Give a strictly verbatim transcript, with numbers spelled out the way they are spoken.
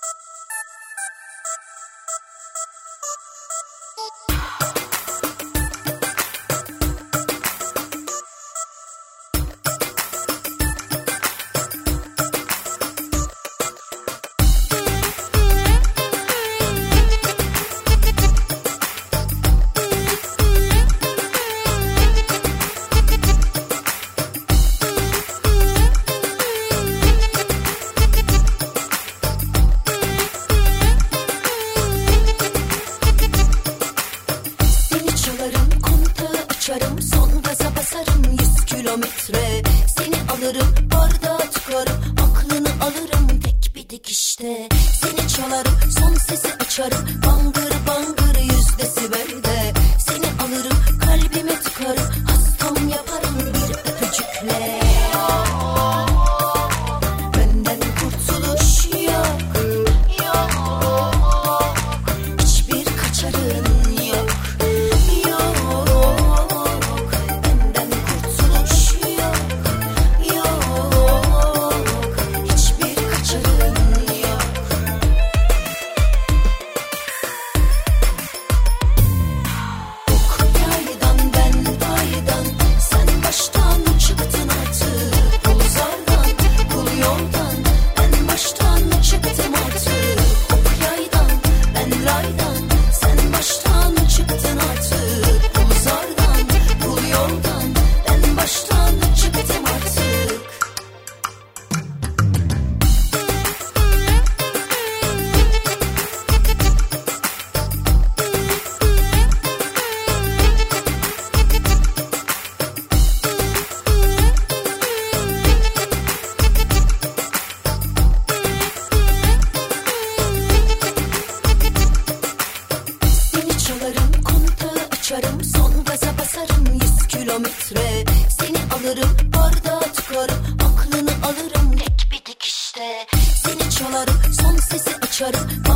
Son gaza basarım yüz kilometre. Seni alırım bardağa tıkarım, aklını alırım tek bir dikişte. Seni çalarım son sesi açarım, bangır bangır yüz desibelde. Seni alırım kalbime tıkarım, hastam yaparım bir öpücükle. Benden kurtuluş yok, yok. Hiçbir kaçarın yok, yok. Benden kurtuluş yok, yok. Hiçbir kaçarın yok. Ok yaydan ben paydan, sen baştan çıktın artık. Kul zardan, kul yoldan, ben baştan çıktım artık. Ok yaydan ben raydan, sen baştan çıktın artık. Kul zardan, kul yoldan, ben baştan çıktım artık. Seni çalarım, kontağı açarım, son gaza basarım yüz kilometre. Seni alırım bardağa tıkarım, aklını alırım tek bir dikişte. Seni çalarım son sesi açarım,